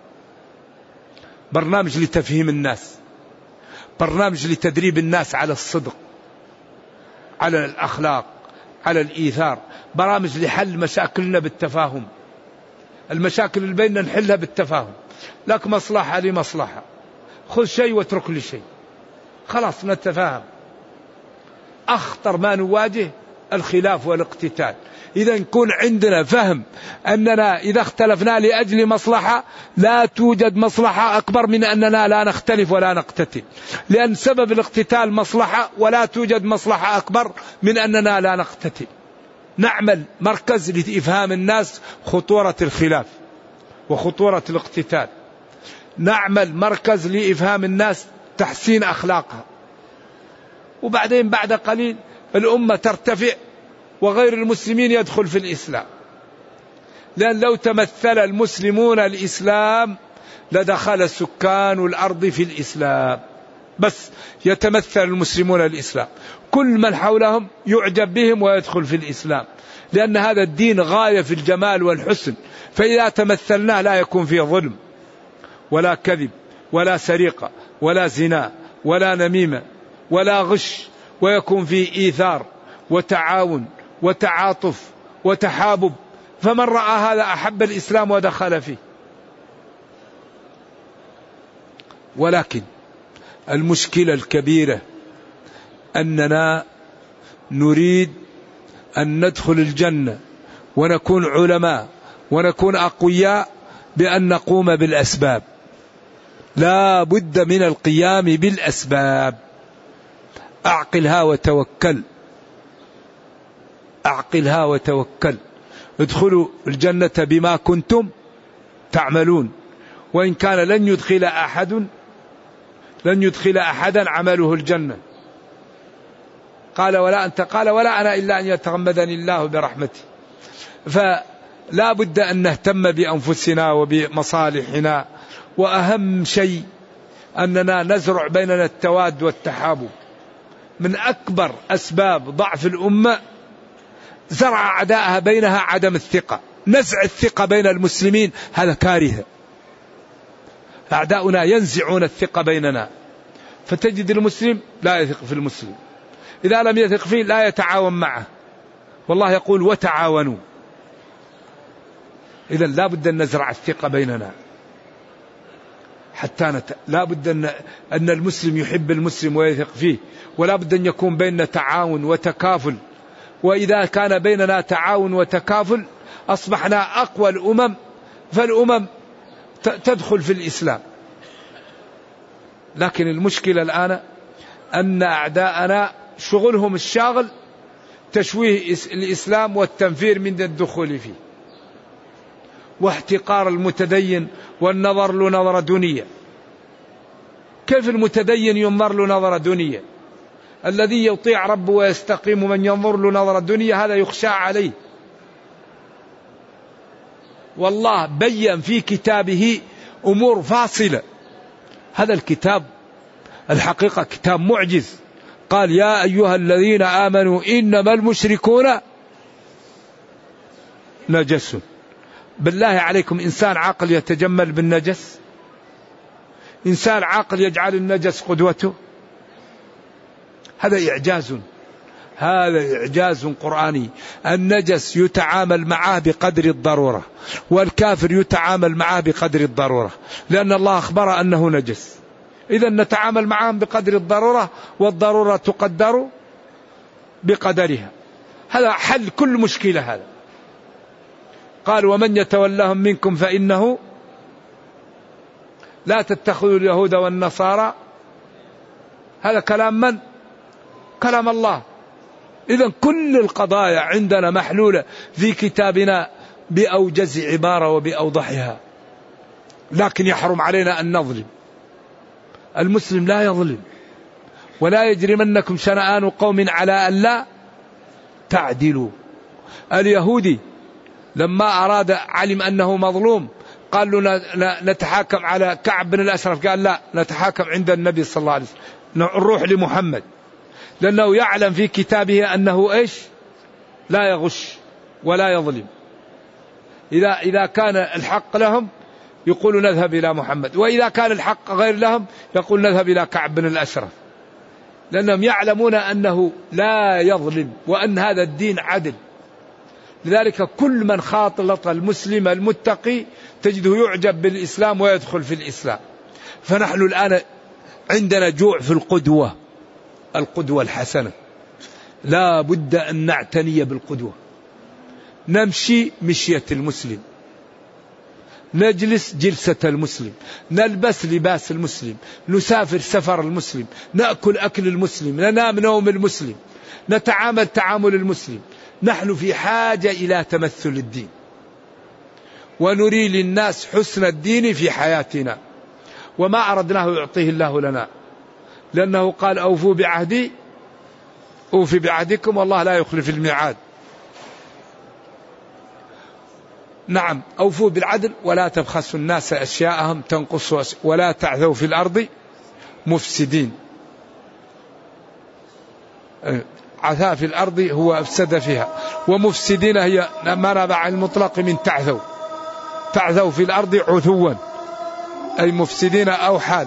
برنامج لتفهيم الناس، برنامج لتدريب الناس على الصدق، على الأخلاق، على الإيثار، برامج لحل مشاكلنا بالتفاهم. المشاكل اللي بيننا نحلها بالتفاهم، لك مصلحة لي مصلحة، خذ شيء واترك لي شيء، خلاص نتفاهم. أخطر ما نواجه الخلاف والاقتتال. إذا نكون عندنا فهم أننا إذا اختلفنا لأجل مصلحة لا توجد مصلحة أكبر من أننا لا نختلف ولا نقتتل، لأن سبب الاقتتال مصلحة ولا توجد مصلحة أكبر من أننا لا نقتتل. نعمل مركز لإفهام الناس خطورة الخلاف وخطورة الاقتتال، نعمل مركز لإفهام الناس تحسين أخلاقها، وبعدين بعد قليل الأمة ترتفع وغير المسلمين يدخل في الإسلام. لأن لو تمثل المسلمون الإسلام لدخل سكان الأرض في الإسلام، بس يتمثل المسلمون الإسلام كل من حولهم يعجب بهم ويدخل في الإسلام، لأن هذا الدين غاية في الجمال والحسن. فإذا تمثلناه لا يكون فيه ظلم ولا كذب ولا سرقة ولا زنا ولا نميمة ولا غش، ويكون فيه إيثار وتعاون وتعاطف وتحابب. فمن رأى هذا أحب الإسلام ودخل فيه. ولكن المشكلة الكبيرة أننا نريد أن ندخل الجنة ونكون علماء ونكون أقوياء بأن نقوم بالأسباب. لا بد من القيام بالأسباب. أعقلها وتوكل، أعقلها وتوكل. ادخلوا الجنة بما كنتم تعملون، وإن كان لن يدخل أحدا عمله الجنة. قال ولا أنت، قال ولا أنا إلا أن يتغمدني الله برحمته. فلا بد أن نهتم بأنفسنا وبمصالحنا، وأهم شيء أننا نزرع بيننا التواد والتحابب. من أكبر أسباب ضعف الأمة زرع أعدائها بينها عدم الثقة، نزع الثقة بين المسلمين، هذا كارثة. أعداؤنا ينزعون الثقة بيننا، فتجد المسلم لا يثق في المسلم، إذا لم يثق فيه لا يتعاون معه، والله يقول وتعاونوا. إذا لا بد أن نزرع الثقة بيننا حتى لا بد أن المسلم يحب المسلم ويثق فيه، ولا بد أن يكون بيننا تعاون وتكافل. وإذا كان بيننا تعاون وتكافل أصبحنا أقوى الأمم، فالأمم تدخل في الإسلام. لكن المشكلة الآن أن أعداءنا شغلهم الشاغل تشويه الإسلام والتنفير من الدخول فيه، واحتقار المتدين والنظر له نظرة دنيا. كيف المتدين ينظر له نظرة دنيا؟ الذي يطيع ربه ويستقيم، من ينظر له نظرة دنيا هذا يخشى عليه. والله بين في كتابه أمور فاصلة. هذا الكتاب الحقيقة كتاب معجز. قال يا أيها الذين آمنوا إنما المشركون نجس. بالله عليكم إنسان عاقل يتجمل بالنجس؟ إنسان عاقل يجعل النجس قدوته؟ هذا إعجاز، هذا إعجاز قرآني. النجس يتعامل معه بقدر الضرورة، والكافر يتعامل معه بقدر الضرورة، لأن الله أخبر أنه نجس. إذا نتعامل معهم بقدر الضرورة، والضرورة تقدر بقدرها. هذا حل كل مشكلة. هذا قال ومن يتولهم منكم فإنه لا تتخذوا اليهود والنصارى. هذا كلام من؟ كلام الله. إذن كل القضايا عندنا محلولة في كتابنا بأوجز عبارة وبأوضحها، لكن يحرم علينا أن نظلم. المسلم لا يظلم. ولا يجرمنكم شنآن قوم على أن لا تعدلوا. اليهودي لما أراد علم أنه مظلوم قال له نتحاكم على كعب بن الأشرف، قال لا، نتحاكم عند النبي صلى الله عليه وسلم، نروح لمحمد، لأنه يعلم في كتابه أنه إيش؟ لا يغش ولا يظلم. إذا كان الحق لهم يقول نذهب إلى محمد، وإذا كان الحق غير لهم يقول نذهب إلى كعب بن الأشرف، لأنهم يعلمون أنه لا يظلم وأن هذا الدين عدل. لذلك كل من خاطلط المسلم المتقي تجده يعجب بالإسلام ويدخل في الإسلام. فنحن الآن عندنا جوع في القدوة الحسنة، لا بد أن نعتني بالقدوة. نمشي مشية المسلم، نجلس جلسة المسلم، نلبس لباس المسلم، نسافر سفر المسلم، نأكل أكل المسلم، ننام نوم المسلم، نتعامل تعامل المسلم. نحن في حاجة إلى تمثل الدين، ونري للناس حسن الدين في حياتنا، وما أردناه يعطيه الله لنا، لأنه قال أوفوا بعهدي أوفي بعهدكم والله لا يخلف الميعاد. نعم، أوفوا بالعدل ولا تبخسوا الناس أشياءهم تنقصوا ولا تعثوا في الأرض مفسدين. عثا في الأرض هو أفسد فيها، ومفسدين هي ما نبع المطلق من تعثوا في الأرض عثوا، أي مفسدين أو حال.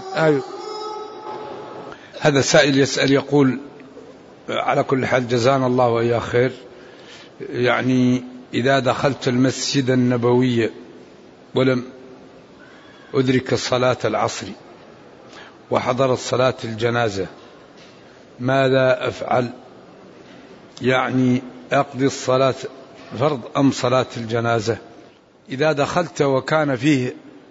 هذا سائل يسأل يقول على كل حال جزانا الله وإياه خير، يعني إذا دخلت المسجد النبوي ولم أدرك صلاة العصر وحضرت صلاة الجنازة ماذا أفعل؟ يعني أقضي الصلاة فرض أم صلاة الجنازة؟ إذا دخلت وكان فيه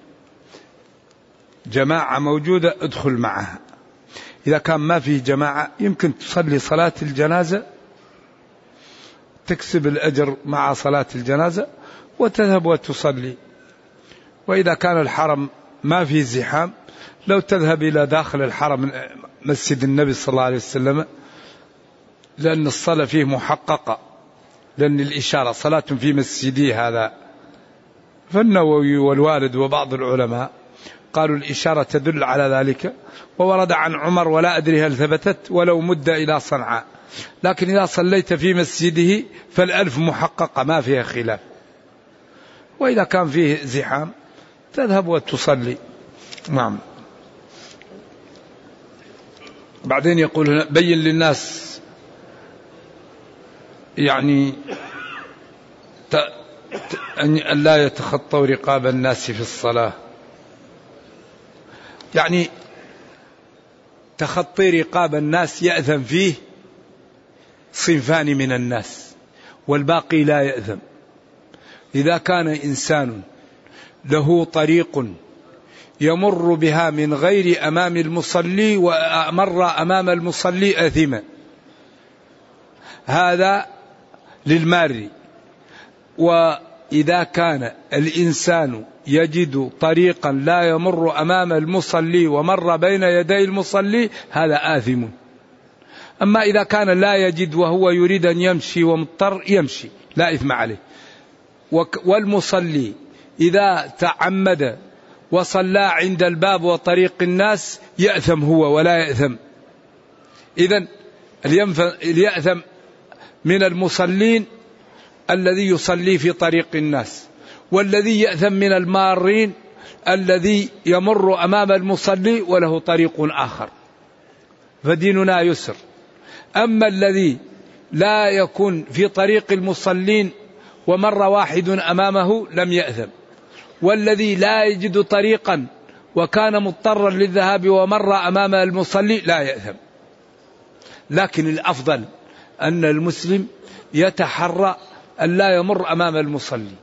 جماعة موجودة ادخل معها. إذا كان ما فيه جماعة يمكن تصلي صلاة الجنازة تكسب الأجر مع صلاة الجنازة وتذهب وتصلي. وإذا كان الحرم ما فيه زحام لو تذهب إلى داخل الحرم مسجد النبي صلى الله عليه وسلم، لأن الصلاة فيه محققة، لأن الإشارة صلاة في مسجدي هذا. فالنووي والوالد وبعض العلماء قالوا الإشارة تدل على ذلك، وورد عن عمر ولا أدري هل ثبتت ولو مد إلى صنعاء، لكن إذا صليت في مسجده فالألف محققة ما فيها خلاف. وإذا كان فيه زحام تذهب وتصلي. نعم. بعدين يقول هنا بين للناس يعني أن لا يتخطوا رقاب الناس في الصلاة. يعني تخطي رقاب الناس يأثم فيه صنفان من الناس والباقي لا يأثم. إذا كان إنسان له طريق يمر بها من غير أمام المصلي ومر أمام المصلي آثما، هذا للمار. وإذا كان الإنسان يجد طريقا لا يمر أمام المصلي ومر بين يدي المصلي هذا آثم. أما إذا كان لا يجد وهو يريد أن يمشي ومضطر يمشي لا إثم عليه. والمصلي إذا تعمد وصلى عند الباب وطريق الناس يأثم هو ولا يأثم. إذن اليأثم من المصلين الذي يصلي في طريق الناس، والذي يأثم من المارين الذي يمر أمام المصلي وله طريق آخر. فديننا يسر. أما الذي لا يكون في طريق المصلين ومر واحد أمامه لم يأثم، والذي لا يجد طريقا وكان مضطرا للذهاب ومر أمام المصلي لا يأثم. لكن الأفضل أن المسلم يتحرى أن لا يمر أمام المصلي،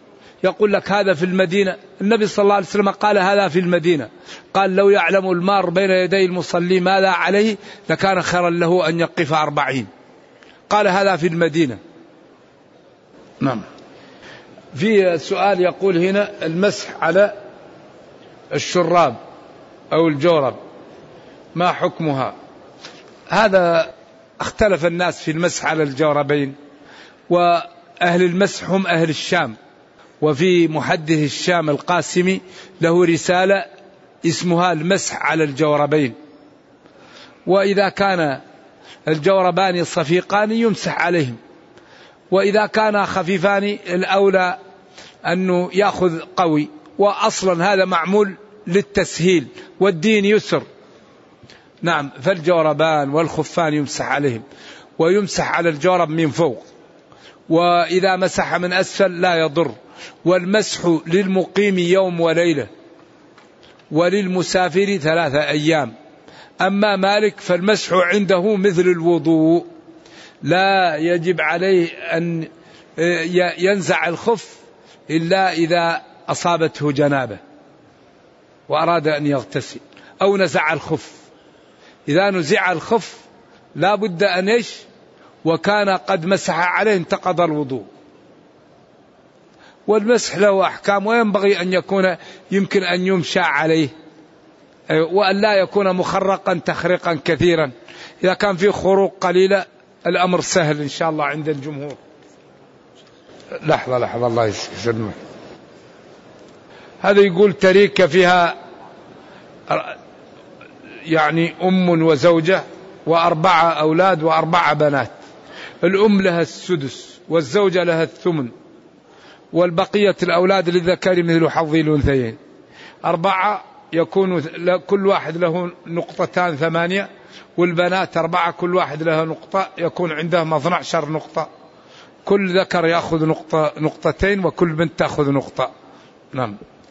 يقول لك هذا في المدينة. النبي صلى الله عليه وسلم قال هذا في المدينة، قال لو يعلم المار بين يدي المصلي ماذا عليه لكان خيرا له أن يقف 40. قال هذا في المدينة. نعم. في سؤال يقول هنا المسح على الشراب أو الجورب ما حكمها؟ هذا اختلف الناس في المسح على الجوربين، وأهل المسح هم أهل الشام، وفي محدث الشام القاسمي له رسالة اسمها المسح على الجوربين. وإذا كان الجوربان صفيقان يمسح عليهم، وإذا كان خفيفان الأولى أنه يأخذ قوي، وأصلا هذا معمول للتسهيل والدين يسر. نعم، فالجوربان والخفان يمسح عليهم، ويمسح على الجورب من فوق، وإذا مسح من أسفل لا يضر. والمسح للمقيم يوم وليلة، وللمسافر 3 أيام. أما مالك فالمسح عنده مثل الوضوء، لا يجب عليه أن ينزع الخف إلا إذا أصابته جنابة وأراد أن يغتسل أو نزع الخف. إذا نزع الخف لا بد أن وكان قد مسح عليه انتقض الوضوء. والمسح له أحكام، وينبغي أن يكون يمكن أن يمشى عليه، وأن لا يكون مخرقا تخريقا كثيرا. إذا كان فيه خروق قليلة الأمر سهل إن شاء الله عند الجمهور. لحظة الله يسلمك. هذا يقول تريكة فيها يعني أم وزوجة و4 أولاد و4 بنات. الأم لها السدس، والزوجة لها الثمن، والبقية الأولاد للذكر مثل حظ الأنثيين. 4 يكون كل واحد له 2 8، والبنات 4 كل واحد له نقطة، يكون عندهم 12 نقطة. كل ذكر يأخذ 2 وكل بنت تأخذ 1. نعم.